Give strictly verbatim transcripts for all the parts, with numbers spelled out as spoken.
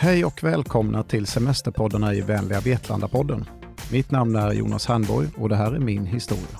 Hej och välkomna till semesterpoddarna i Vänliga Vetlanda-podden. Mitt namn är Jonas Handborg och det här är min historia.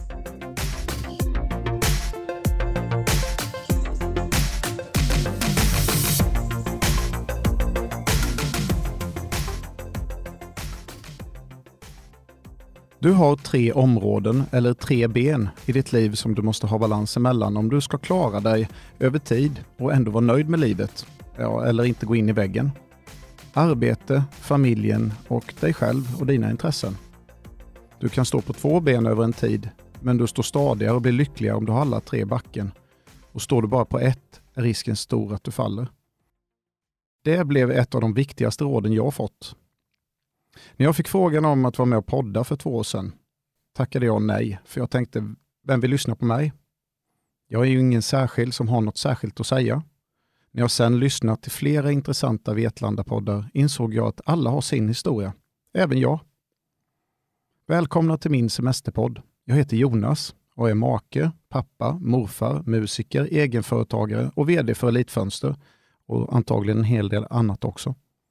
Du har tre områden eller tre ben i ditt liv som du måste ha balans emellan om du ska klara dig över tid och ändå vara nöjd med livet, ja, eller inte gå in i väggen. Arbete, familjen och dig själv och dina intressen. Du kan stå på två ben över en tid, men du står stadigare och blir lyckligare om du har alla tre i backen. Och står du bara på ett är risken stor att du faller. Det blev ett av de viktigaste råden jag fått. När jag fick frågan om att vara med och podda för två år sedan tackade jag nej, för jag tänkte, vem vill lyssna på mig? Jag är ju ingen särskild som har något särskilt att säga. När jag sedan lyssnat till flera intressanta Vetlanda-poddar insåg jag att alla har sin historia, även jag. Välkomna till min semesterpodd. Jag heter Jonas och är make, pappa, morfar, musiker, egenföretagare och vd för Elitfönster och antagligen en hel del annat också.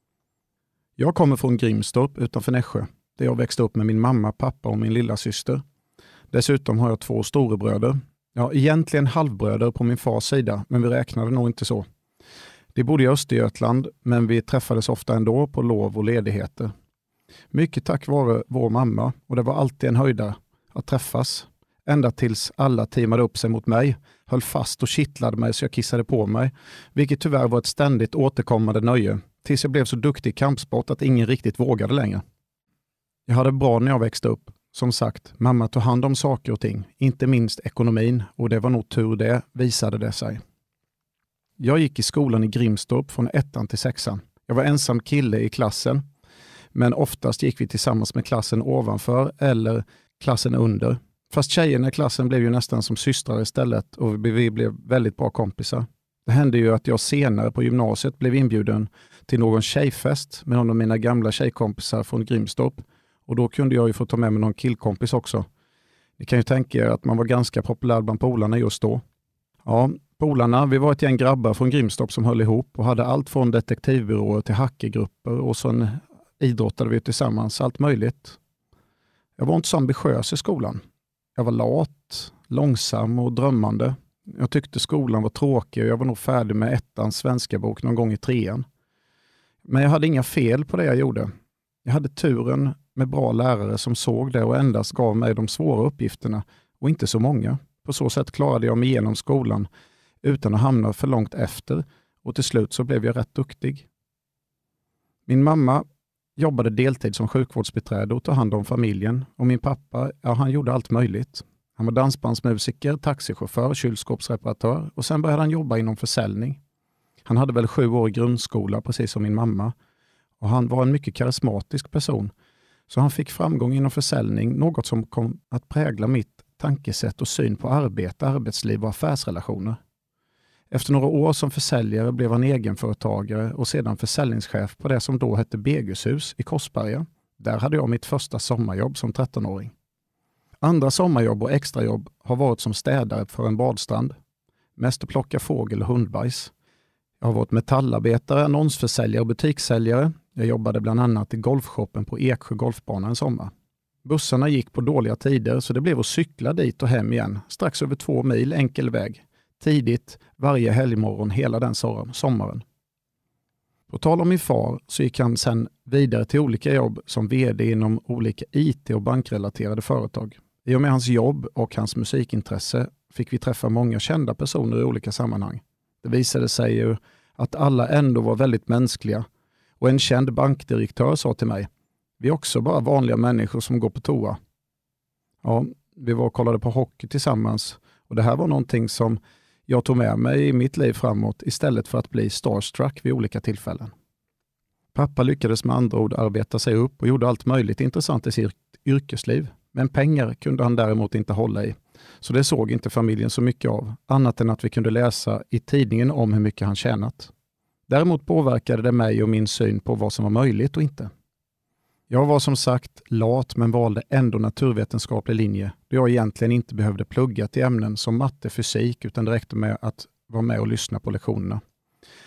Jag kommer från Grimstorp utanför Nässjö, där jag växte upp med min mamma, pappa och min lilla syster. Dessutom har jag två storebröder. Ja, egentligen halvbröder på min fars sida, men vi räknade nog inte så. De bodde i Östergötland, men vi träffades ofta ändå på lov och ledigheter. Mycket tack vare vår mamma, och det var alltid en höjdare att träffas. Ända tills alla teamade upp sig mot mig, höll fast och kittlade mig så jag kissade på mig, vilket tyvärr var ett ständigt återkommande nöje, tills jag blev så duktig i kampsport att ingen riktigt vågade längre. Jag hade bra när jag växte upp. Som sagt, mamma tog hand om saker och ting, inte minst ekonomin, och det var nog tur det, visade det sig. Jag gick i skolan i Grimstorp från ettan till sexan. Jag var ensam kille i klassen, men oftast gick vi tillsammans med klassen ovanför eller klassen under. Fast tjejerna i klassen blev ju nästan som systrar istället och vi blev väldigt bra kompisar. Det hände ju att jag senare på gymnasiet blev inbjuden till någon tjejfest med någon av mina gamla tjejkompisar från Grimstorp. Och då kunde jag ju få ta med mig någon killkompis också. Ni kan ju tänka er att man var ganska populär bland polarna just då. Ja, polarna, vi var ett gäng grabbar från Grimstorp som höll ihop och hade allt från detektivbyråer till hackergrupper och sen idrottade vi tillsammans, allt möjligt. Jag var inte så ambitiös i skolan. Jag var lat, långsam och drömmande. Jag tyckte skolan var tråkig och jag var nog färdig med ettans svenska bok någon gång i trean. Men jag hade inga fel på det jag gjorde. Jag hade turen med bra lärare som såg det och endast gav mig de svåra uppgifterna och inte så många. På så sätt klarade jag mig igenom skolan utan att hamna för långt efter och till slut så blev jag rätt duktig. Min mamma jobbade deltid som sjukvårdsbiträde och tog hand om familjen och min pappa, ja, han gjorde allt möjligt. Han var dansbandsmusiker, taxichaufför, kylskåpsreparatör och sen började han jobba inom försäljning. Han hade väl sju år i grundskola precis som min mamma och han var en mycket karismatisk person. Så han fick framgång inom försäljning, något som kom att prägla mitt tankesätt och syn på arbete, arbetsliv och affärsrelationer. Efter några år som försäljare blev han egenföretagare och sedan försäljningschef på det som då hette Begushus i Korsberga. Där hade jag mitt första sommarjobb som trettonåring. Andra sommarjobb och extrajobb har varit som städare för en badstrand. Mest att plocka fågel och hundbajs. Jag har varit metallarbetare, annonsförsäljare och butikssäljare. Jag jobbade bland annat i golfshoppen på Eksjö golfbana en sommar. Bussarna gick på dåliga tider så det blev att cykla dit och hem igen. Strax över två mil enkel väg. Tidigt, varje helgmorgon hela den sommaren. På tal om min far så gick han sedan vidare till olika jobb som vd inom olika I T- och bankrelaterade företag. I och med hans jobb och hans musikintresse fick vi träffa många kända personer i olika sammanhang. Det visade sig ju att alla ändå var väldigt mänskliga. Och en känd bankdirektör sa till mig, vi är också bara vanliga människor som går på toa. Ja, vi var och kollade på hockey tillsammans och det här var någonting som jag tog med mig i mitt liv framåt istället för att bli starstruck vid olika tillfällen. Pappa lyckades med andra ord arbeta sig upp och gjorde allt möjligt intressant i sitt yrkesliv. Men pengar kunde han däremot inte hålla i. Så det såg inte familjen så mycket av, annat än att vi kunde läsa i tidningen om hur mycket han tjänat. Däremot påverkade det mig och min syn på vad som var möjligt och inte. Jag var som sagt lat men valde ändå naturvetenskaplig linje då jag egentligen inte behövde plugga till ämnen som matte, fysik utan det räckte med att vara med och lyssna på lektionerna.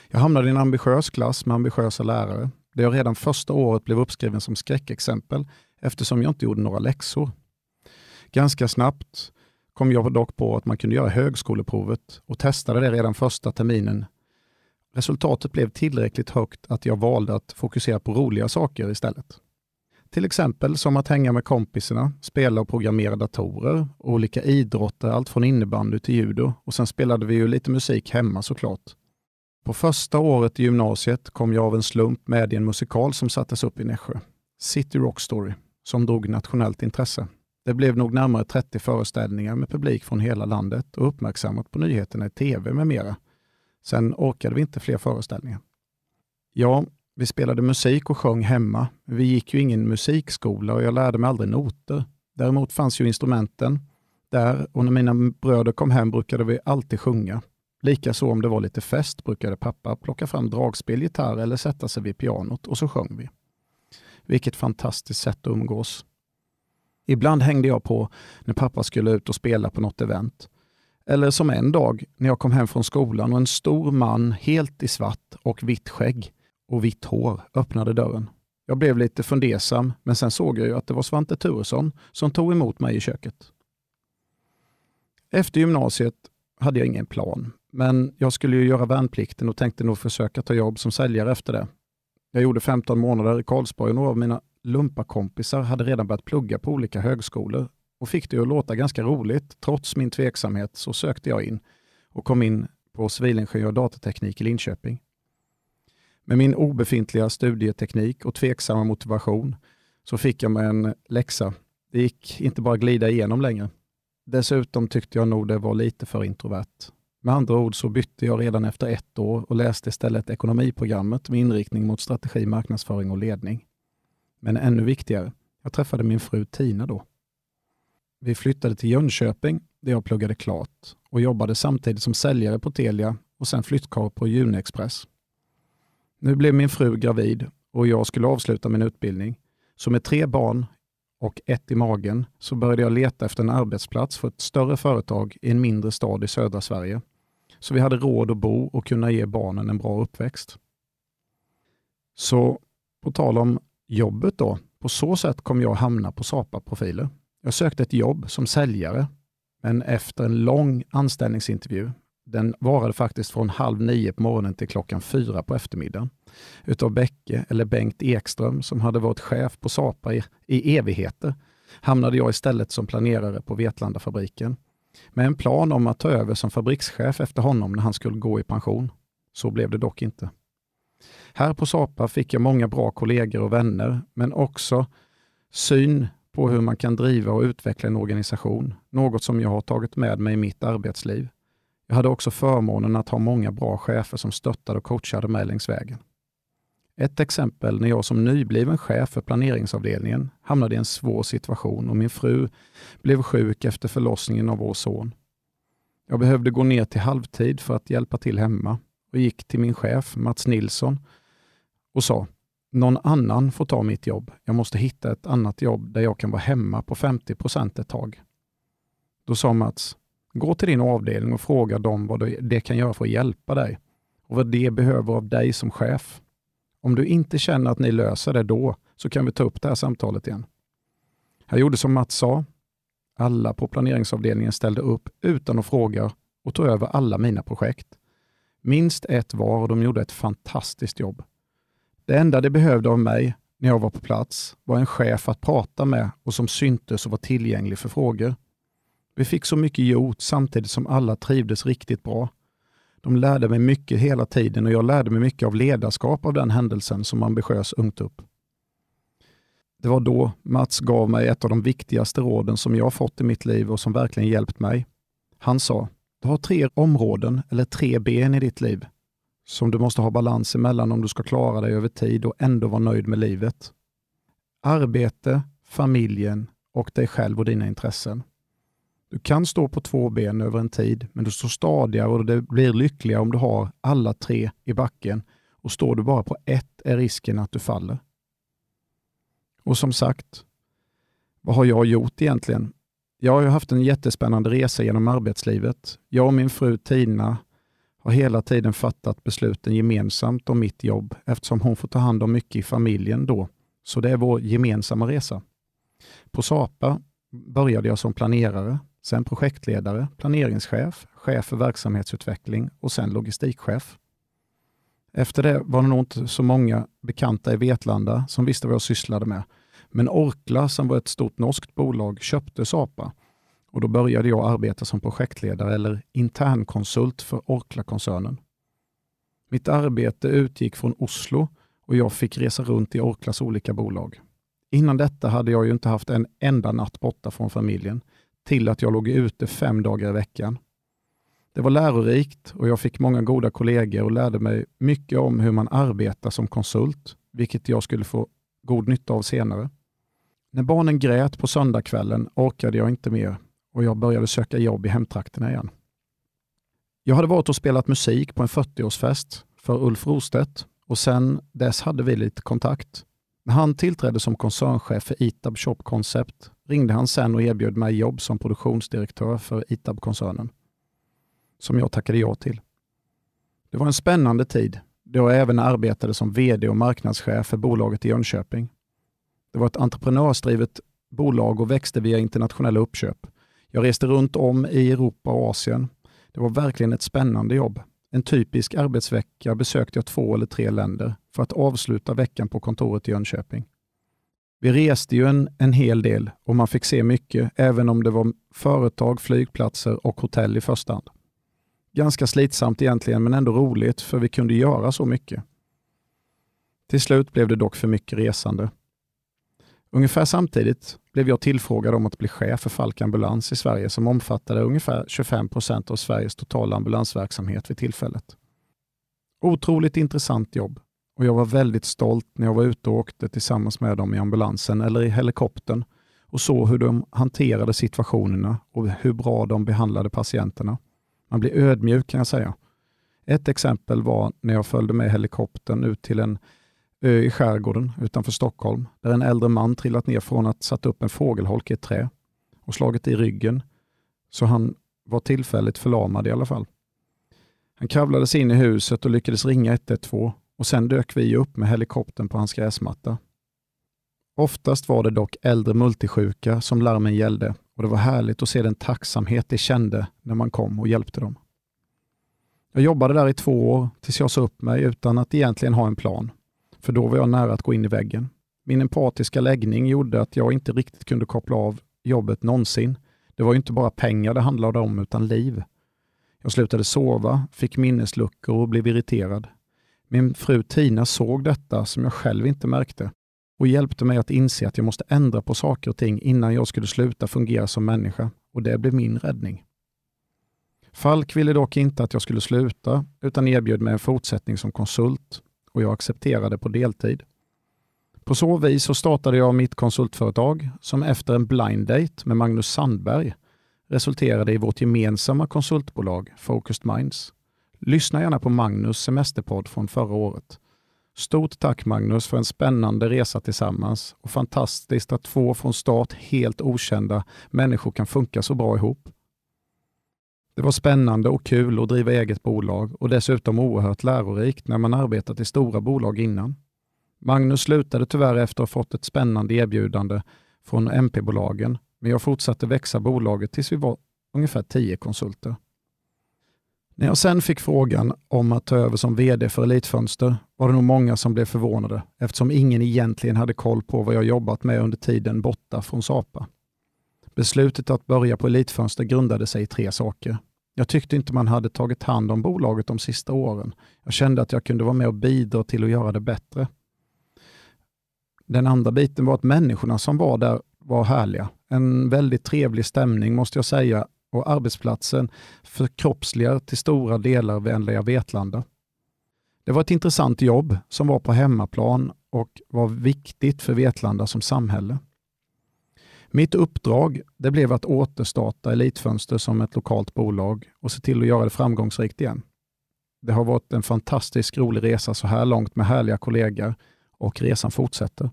Jag hamnade i en ambitiös klass med ambitiösa lärare, där jag redan första året blev uppskriven som skräckexempel eftersom jag inte gjorde några läxor. Ganska snabbt kom jag dock på att man kunde göra högskoleprovet och testade det redan första terminen. Resultatet blev tillräckligt högt att jag valde att fokusera på roliga saker istället. Till exempel som att hänga med kompisarna, spela och programmera datorer, olika idrotter, allt från innebandy till judo, och sen spelade vi ju lite musik hemma såklart. På första året i gymnasiet kom jag av en slump med i en musikal som sattes upp i Nässjö, City Rock Story, som drog nationellt intresse. Det blev nog närmare trettio föreställningar med publik från hela landet och uppmärksammat på nyheterna i tv med mera. Sen orkade vi inte fler föreställningar. Ja, vi spelade musik och sjöng hemma. Vi gick ju ingen musikskola och jag lärde mig aldrig noter. Däremot fanns ju instrumenten där, och när mina bröder kom hem brukade vi alltid sjunga. Likaså om det var lite fest brukade pappa plocka fram dragspel, gitarr eller sätta sig vid pianot och så sjöng vi. Vilket fantastiskt sätt att umgås. Ibland hängde jag på när pappa skulle ut och spela på något event. Eller som en dag när jag kom hem från skolan och en stor man helt i svart och vitt skägg och vitt hår öppnade dörren. Jag blev lite fundersam, men sen såg jag ju att det var Svante Turesson som tog emot mig i köket. Efter gymnasiet hade jag ingen plan, men jag skulle ju göra värnplikten och tänkte nog försöka ta jobb som säljare efter det. Jag gjorde femton månader i Karlsborg och några av mina lumpakompisar hade redan börjat plugga på olika högskolor och fick det att låta ganska roligt. Trots min tveksamhet så sökte jag in och kom in på civilingenjör och datateknik i Linköping. Med min obefintliga studieteknik och tveksamma motivation så fick jag mig en läxa. Det gick inte bara glida igenom längre. Dessutom tyckte jag nog det var lite för introvert. Med andra ord så bytte jag redan efter ett år och läste istället ekonomiprogrammet med inriktning mot strategi, marknadsföring och ledning. Men ännu viktigare, jag träffade min fru Tina då. Vi flyttade till Jönköping där jag pluggade klart och jobbade samtidigt som säljare på Telia och sen flyttkarl på Junexpress. Nu blev min fru gravid och jag skulle avsluta min utbildning. Så med tre barn och ett i magen så började jag leta efter en arbetsplats för ett större företag i en mindre stad i södra Sverige. Så vi hade råd att bo och kunna ge barnen en bra uppväxt. Så på tal om jobbet då, på så sätt kom jag hamna på Sapa-profiler. Jag sökte ett jobb som säljare, men efter en lång anställningsintervju, den varade faktiskt från halv nio på morgonen till klockan fyra på eftermiddagen, utav Bäcke eller Bengt Ekström som hade varit chef på Sapa i, i evigheter, hamnade jag istället som planerare på Vetlandafabriken med en plan om att ta över som fabrikschef efter honom när han skulle gå i pension. Så blev det dock inte. Här på Sapa fick jag många bra kollegor och vänner, men också syn på hur man kan driva och utveckla en organisation, något som jag har tagit med mig i mitt arbetsliv. Jag hade också förmånen att ha många bra chefer som stöttade och coachade mig längs vägen. Ett exempel när jag som nybliven chef för planeringsavdelningen hamnade i en svår situation och min fru blev sjuk efter förlossningen av vår son. Jag behövde gå ner till halvtid för att hjälpa till hemma och gick till min chef Mats Nilsson och sa: någon annan får ta mitt jobb. Jag måste hitta ett annat jobb där jag kan vara hemma på femtio procent ett tag. Då sa Mats: gå till din avdelning och fråga dem vad det kan göra för att hjälpa dig och vad det behöver av dig som chef. Om du inte känner att ni löser det då så kan vi ta upp det här samtalet igen. Jag gjorde som Mats sa. Alla på planeringsavdelningen ställde upp utan att fråga och tog över alla mina projekt. Minst ett var och de gjorde ett fantastiskt jobb. Det enda de behövde av mig när jag var på plats var en chef att prata med och som syntes och var tillgänglig för frågor. Vi fick så mycket gjort samtidigt som alla trivdes riktigt bra. De lärde mig mycket hela tiden och jag lärde mig mycket av ledarskap av den händelsen som ambitiös ungtupp. Det var då Mats gav mig ett av de viktigaste råden som jag fått i mitt liv och som verkligen hjälpt mig. Han sa: du har tre områden eller tre ben i ditt liv som du måste ha balans emellan om du ska klara dig över tid och ändå vara nöjd med livet. Arbete, familjen och dig själv och dina intressen. Du kan stå på två ben över en tid, men du står stadigare och det blir lyckligare om du har alla tre i backen, och står du bara på ett är risken att du faller. Och som sagt, vad har jag gjort egentligen? Jag har ju haft en jättespännande resa genom arbetslivet. Jag och min fru Tina har hela tiden fattat besluten gemensamt om mitt jobb eftersom hon får ta hand om mycket i familjen då. Så det är vår gemensamma resa. På Sapa började jag som planerare, sen projektledare, planeringschef, chef för verksamhetsutveckling och sen logistikchef. Efter det var det nog inte så många bekanta i Vetlanda som visste vad jag sysslade med. Men Orkla, som var ett stort norskt bolag, köpte Sapa. Och då började jag arbeta som projektledare eller internkonsult för Orkla-koncernen. Mitt arbete utgick från Oslo och jag fick resa runt i Orklas olika bolag. Innan detta hade jag ju inte haft en enda natt borta från familjen till att jag låg ute fem dagar i veckan. Det var lärorikt och jag fick många goda kollegor och lärde mig mycket om hur man arbetar som konsult, vilket jag skulle få god nytta av senare. När barnen grät på söndagskvällen orkade jag inte mer och jag började söka jobb i hemtrakterna igen. Jag hade varit och spelat musik på en fyrtioårsfest för Ulf Rostedt och sen dess hade vi lite kontakt. När han tillträdde som koncernchef för Itab Shop Concept ringde han sen och erbjöd mig jobb som produktionsdirektör för Itab-koncernen, som jag tackade ja till. Det var en spännande tid då jag även arbetade som vd och marknadschef för bolaget i Jönköping. Det var ett entreprenörsdrivet bolag och växte via internationella uppköp. Jag reste runt om i Europa och Asien. Det var verkligen ett spännande jobb. En typisk arbetsvecka besökte jag två eller tre länder för att avsluta veckan på kontoret i Jönköping. Vi reste ju en, en hel del och man fick se mycket, även om det var företag, flygplatser och hotell i första hand. Ganska slitsamt egentligen, men ändå roligt för vi kunde göra så mycket. Till slut blev det dock för mycket resande. Ungefär samtidigt blev jag tillfrågad om att bli chef för Falk Ambulans i Sverige som omfattade ungefär tjugofem procent av Sveriges totala ambulansverksamhet vid tillfället. Otroligt intressant jobb och jag var väldigt stolt när jag var ute och åkte tillsammans med dem i ambulansen eller i helikoptern och såg hur de hanterade situationerna och hur bra de behandlade patienterna. Man blir ödmjuk kan jag säga. Ett exempel var när jag följde med helikoptern ut till en ö i skärgården utanför Stockholm där en äldre man trillat ner från att satt upp en fågelholk i ett trä och slagit i ryggen så han var tillfälligt förlamad i alla fall. Han kravlade sig in i huset och lyckades ringa ett ett två och sen dök vi upp med helikoptern på hans gräsmatta. Oftast var det dock äldre multisjuka som larmen gällde och det var härligt att se den tacksamhet de kände när man kom och hjälpte dem. Jag jobbade där i två år tills jag sa upp mig utan att egentligen ha en plan. För då var jag nära att gå in i väggen. Min empatiska läggning gjorde att jag inte riktigt kunde koppla av jobbet någonsin. Det var ju inte bara pengar det handlade om utan liv. Jag slutade sova, fick minnesluckor och blev irriterad. Min fru Tina såg detta som jag själv inte märkte och hjälpte mig att inse att jag måste ändra på saker och ting innan jag skulle sluta fungera som människa och det blev min räddning. Falk ville dock inte att jag skulle sluta utan erbjöd mig en fortsättning som konsult och jag accepterade på deltid. På så vis så startade jag mitt konsultföretag som efter en blind date med Magnus Sandberg resulterade i vårt gemensamma konsultbolag Focused Minds. Lyssna gärna på Magnus semesterpodd från förra året. Stort tack Magnus för en spännande resa tillsammans och fantastiskt att två från start helt okända människor kan funka så bra ihop. Det var spännande och kul att driva eget bolag och dessutom oerhört lärorikt när man arbetat i stora bolag innan. Magnus slutade tyvärr efter att ha fått ett spännande erbjudande från M P-bolagen, men jag fortsatte växa bolaget tills vi var ungefär tio konsulter. När jag sen fick frågan om att ta över som vd för Elitfönster var det nog många som blev förvånade eftersom ingen egentligen hade koll på vad jag jobbat med under tiden borta från Sapa. Beslutet att börja på Elitfönster grundade sig i tre saker. Jag tyckte inte man hade tagit hand om bolaget de sista åren. Jag kände att jag kunde vara med och bidra till att göra det bättre. Den andra biten var att människorna som var där var härliga. En väldigt trevlig stämning måste jag säga och arbetsplatsen förkroppsligar till stora delar vänliga Vetlanda. Det var ett intressant jobb som var på hemmaplan och var viktigt för Vetlanda som samhälle. Mitt uppdrag det blev att återstarta Elitfönster som ett lokalt bolag och se till att göra det framgångsrikt igen. Det har varit en fantastisk rolig resa så här långt med härliga kollegor och resan fortsätter.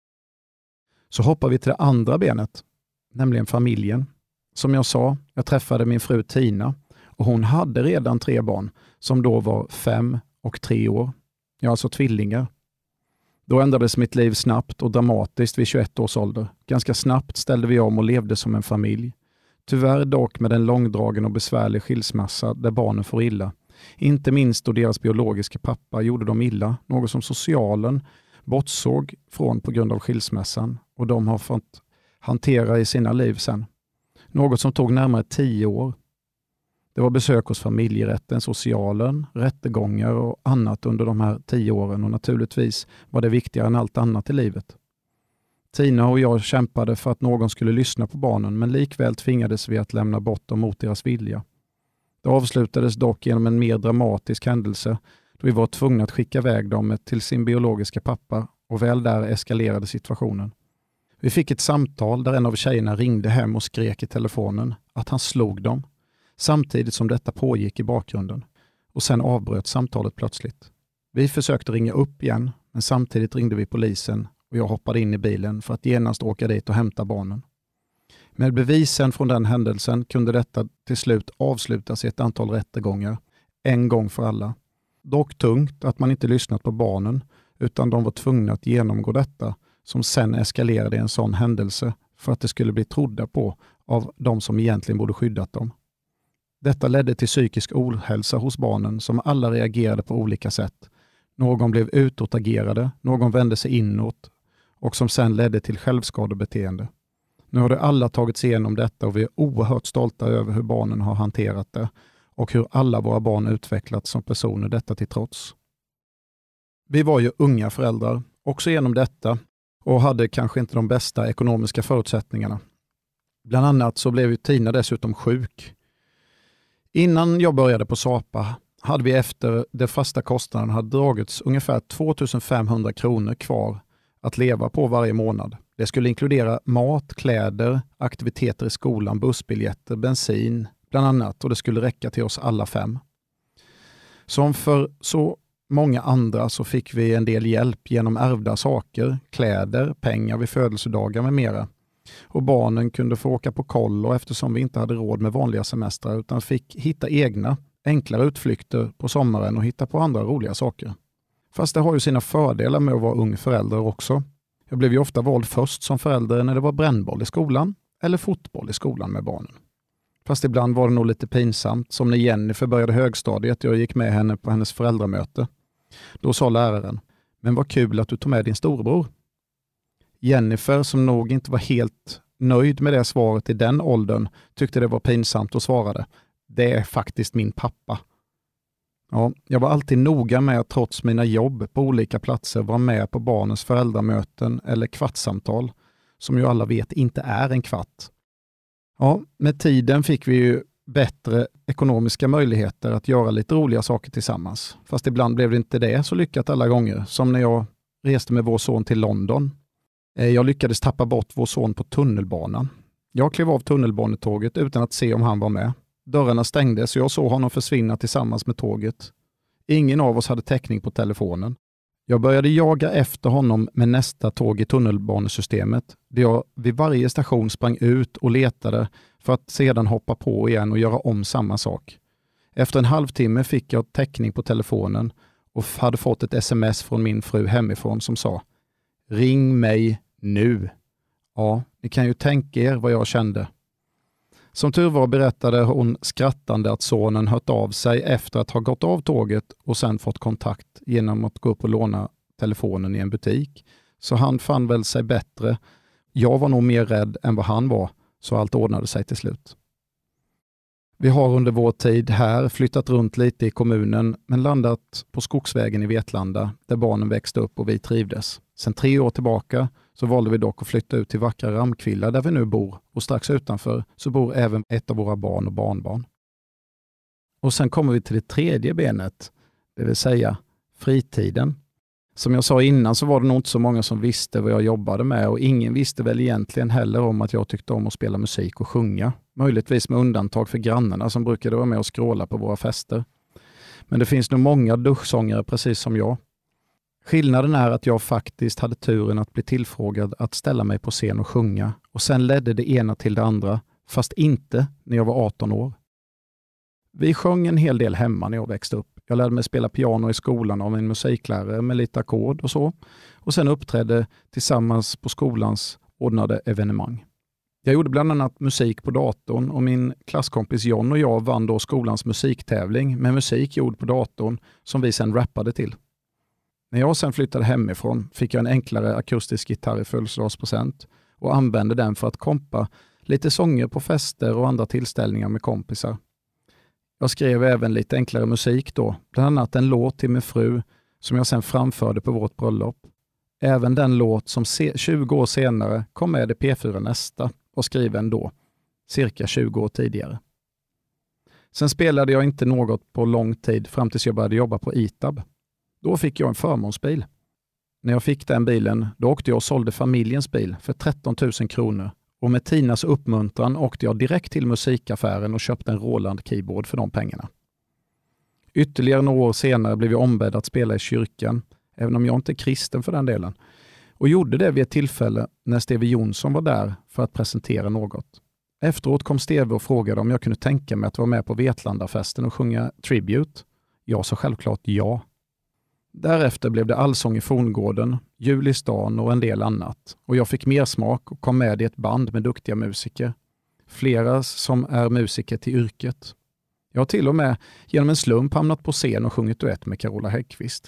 Så hoppar vi till det andra benet, nämligen familjen. Som jag sa, jag träffade min fru Tina och hon hade redan tre barn som då var fem och tre år. Jag är alltså tvillingar. Då ändrades mitt liv snabbt och dramatiskt vid tjugoett års ålder. Ganska snabbt ställde vi om och levde som en familj. Tyvärr dock med en långdragen och besvärlig skilsmässa där barnen får illa. Inte minst då deras biologiska pappa gjorde dem illa, något som socialen bortsåg från på grund av skilsmässan och de har fått hantera i sina liv sen. Något som tog närmare tio år. Det var besök hos familjerätten, socialen, rättegångar och annat under de här tio åren och naturligtvis var det viktigare än allt annat i livet. Tina och jag kämpade för att någon skulle lyssna på barnen men likväl tvingades vi att lämna bort dem mot deras vilja. Det avslutades dock genom en mer dramatisk händelse då vi var tvungna att skicka iväg dem till sin biologiska pappa och väl där eskalerade situationen. Vi fick ett samtal där en av tjejerna ringde hem och skrek i telefonen att han slog dem samtidigt som detta pågick i bakgrunden och sen avbröt samtalet plötsligt. Vi försökte ringa upp igen men samtidigt ringde vi polisen och jag hoppade in i bilen för att genast åka dit och hämta barnen. Med bevisen från den händelsen kunde detta till slut avslutas i ett antal rättegångar, en gång för alla. Dock tungt att man inte lyssnat på barnen utan de var tvungna att genomgå detta som sen eskalerade i en sån händelse för att det skulle bli trodda på av de som egentligen borde skyddat dem. Detta ledde till psykisk ohälsa hos barnen som alla reagerade på olika sätt. Någon blev utåtagerade, någon vände sig inåt och som sen ledde till självskadebeteende. Nu har det alla tagit sig igenom detta och vi är oerhört stolta över hur barnen har hanterat det och hur alla våra barn utvecklats som personer detta till trots. Vi var ju unga föräldrar också genom detta och hade kanske inte de bästa ekonomiska förutsättningarna. Bland annat så blev ju Tina dessutom sjuk. Innan jag började på Sapa hade vi efter de fasta kostnaderna hade dragits ungefär tvåtusenfemhundra kronor kvar att leva på varje månad. Det skulle inkludera mat, kläder, aktiviteter i skolan, bussbiljetter, bensin bland annat och det skulle räcka till oss alla fem. Som för så många andra så fick vi en del hjälp genom ärvda saker, kläder, pengar vid födelsedagar med mera. Och barnen kunde få åka på kollo eftersom vi inte hade råd med vanliga semestrar utan fick hitta egna, enklare utflykter på sommaren och hitta på andra roliga saker. Fast det har ju sina fördelar med att vara ung förälder också. Jag blev ju ofta vald först som förälder när det var brännboll i skolan eller fotboll i skolan med barnen. Fast ibland var det nog lite pinsamt som när Jennifer började högstadiet och jag gick med henne på hennes föräldramöte. Då sa läraren, men vad kul att du tog med din storebror. Jennifer som nog inte var helt nöjd med det svaret i den åldern tyckte det var pinsamt och svarade, det är faktiskt min pappa. Ja, jag var alltid noga med att trots mina jobb på olika platser vara med på barnens föräldramöten eller kvartssamtal som ju alla vet inte är en kvart. Ja, med tiden fick vi ju bättre ekonomiska möjligheter att göra lite roliga saker tillsammans. Fast ibland blev det inte det så lyckat alla gånger. Som när jag reste med vår son till London. Jag lyckades tappa bort vår son på tunnelbanan. Jag klev av tunnelbanetåget utan att se om han var med. Dörrarna stängdes och jag såg honom försvinna tillsammans med tåget. Ingen av oss hade täckning på telefonen. Jag började jaga efter honom med nästa tåg i tunnelbanesystemet där jag vid varje station sprang ut och letade för att sedan hoppa på igen och göra om samma sak. Efter en halvtimme fick jag täckning på telefonen och hade fått ett sms från min fru hemifrån som sa ring mig nu. Ja, ni kan ju tänka er vad jag kände. Som tur var berättade hon skrattande att sonen hört av sig efter att ha gått av tåget och sen fått kontakt genom att gå upp och låna telefonen i en butik. Så han fann väl sig bättre. Jag var nog mer rädd än vad han var, så allt ordnade sig till slut. Vi har under vår tid här flyttat runt lite i kommunen men landat på Skogsvägen i Vetlanda där barnen växte upp och vi trivdes. Sen tre år tillbaka så valde vi dock att flytta ut till vackra Ramkvilla där vi nu bor och strax utanför så bor även ett av våra barn och barnbarn. Och sen kommer vi till det tredje benet, det vill säga fritiden. Som jag sa innan så var det nog inte så många som visste vad jag jobbade med och ingen visste väl egentligen heller om att jag tyckte om att spela musik och sjunga. Möjligtvis med undantag för grannarna som brukade vara med och skråla på våra fester. Men det finns nog många duschsångare precis som jag. Skillnaden är att jag faktiskt hade turen att bli tillfrågad att ställa mig på scen och sjunga och sen ledde det ena till det andra, fast inte när jag var arton år. Vi sjöng en hel del hemma när jag växte upp. Jag lärde mig spela piano i skolan av en musiklärare med lite ackord och så. Och sen uppträdde tillsammans på skolans ordnade evenemang. Jag gjorde bland annat musik på datorn och min klasskompis John och jag vann då skolans musiktävling med musik gjord på datorn som vi sen rappade till. När jag sen flyttade hemifrån fick jag en enklare akustisk gitarr i födelsedagspresent och använde den för att kompa lite sånger på fester och andra tillställningar med kompisar. Jag skrev även lite enklare musik då, bland annat en låt till min fru som jag sen framförde på vårt bröllop. Även den låt som tjugo år senare kom med i P fyra Nästa och skriven då, cirka tjugo år tidigare. Sen spelade jag inte något på lång tid fram tills jag började jobba på I T A B. Då fick jag en förmånsbil. När jag fick den bilen, då åkte jag och sålde familjens bil för tretton tusen kronor. Och med Tinas uppmuntran åkte jag direkt till musikaffären och köpte en Roland keyboard för de pengarna. Ytterligare några år senare blev jag ombedd att spela i kyrkan, även om jag inte är kristen för den delen. Och gjorde det vid ett tillfälle när Steve Jonsson var där för att presentera något. Efteråt kom Steve och frågade om jag kunde tänka mig att vara med på Vetlandafesten och sjunga Tribute. Jag sa självklart ja. Därefter blev det Allsång i Forngården, Jul i stan och en del annat. Och jag fick mer smak och kom med i ett band med duktiga musiker. Flera som är musiker till yrket. Jag har till och med genom en slump hamnat på scen och sjungit duett med Carola Häggkvist.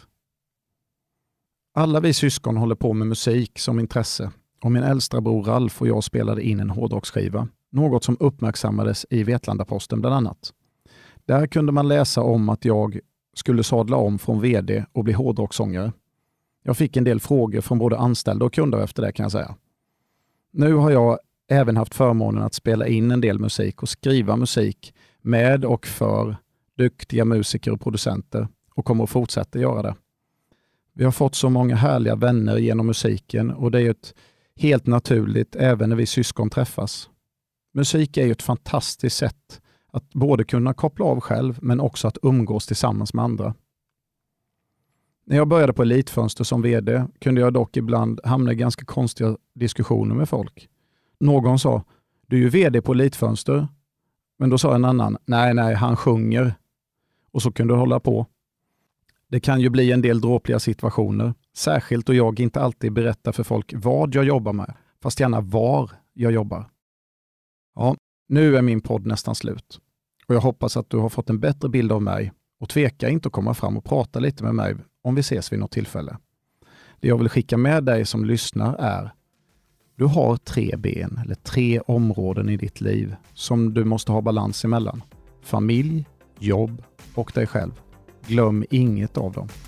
Alla vi syskon håller på med musik som intresse. Och min äldsta bror Ralf och jag spelade in en hårdrocksskiva. Något som uppmärksammades i Vetlandaposten bland annat. Där kunde man läsa om att jag skulle sadla om från vd och bli hårdrocksångare. Jag fick en del frågor från både anställda och kunder efter det kan jag säga. Nu har jag även haft förmånen att spela in en del musik och skriva musik med och för duktiga musiker och producenter och kommer att fortsätta göra det. Vi har fått så många härliga vänner genom musiken och det är ett helt naturligt även när vi syskon träffas. Musik är ju ett fantastiskt sätt att både kunna koppla av själv men också att umgås tillsammans med andra. När jag började på Elitfönster som vd kunde jag dock ibland hamna i ganska konstiga diskussioner med folk. Någon sa, du är ju vd på Elitfönster. Men då sa en annan, nej nej han sjunger. Och så kunde du hålla på. Det kan ju bli en del dråpliga situationer. Särskilt då jag inte alltid berättar för folk vad jag jobbar med. Fast gärna var jag jobbar. Ja, nu är min podd nästan slut. Och jag hoppas att du har fått en bättre bild av mig. Och tveka inte att komma fram och prata lite med mig om vi ses vid något tillfälle. Det jag vill skicka med dig som lyssnar är du har tre ben eller tre områden i ditt liv som du måste ha balans emellan. Familj, jobb och dig själv. Glöm inget av dem.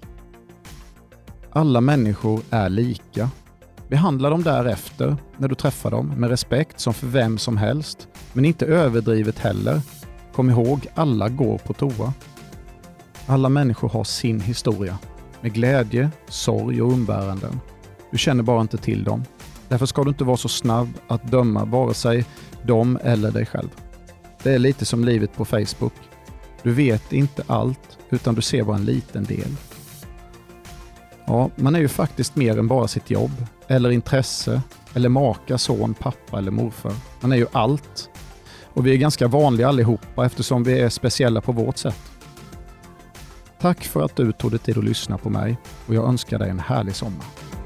Alla människor är lika. Behandla dem därefter när du träffar dem med respekt som för vem som helst, men inte överdrivet heller. Kom ihåg, alla går på toa. Alla människor har sin historia med glädje, sorg och umbäranden. Du känner bara inte till dem. Därför ska du inte vara så snabb att döma vare sig dem eller dig själv. Det är lite som livet på Facebook. Du vet inte allt utan du ser bara en liten del. Ja, man är ju faktiskt mer än bara sitt jobb eller intresse eller maka, son, pappa eller morfar. Man är ju allt. Och vi är ganska vanliga allihopa eftersom vi är speciella på vårt sätt. Tack för att du tog dig tid att lyssna på mig och jag önskar dig en härlig sommar.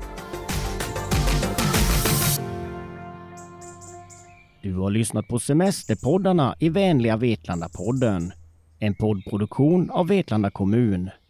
Du har lyssnat på Semesterpoddarna i vänliga Vetlanda-podden. En poddproduktion av Vetlanda kommun.